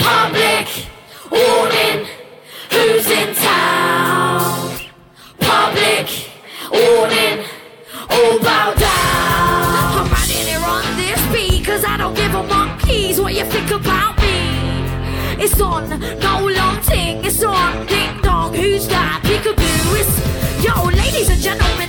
Public warning, who's in town? Public warning, all bow down. I'm riding here on this beat, cause I don't give a monkeys what you think about me. It's on, no long ting, it's on, ding dong, who's that? Peekaboo, it's, yo, ladies and gentlemen,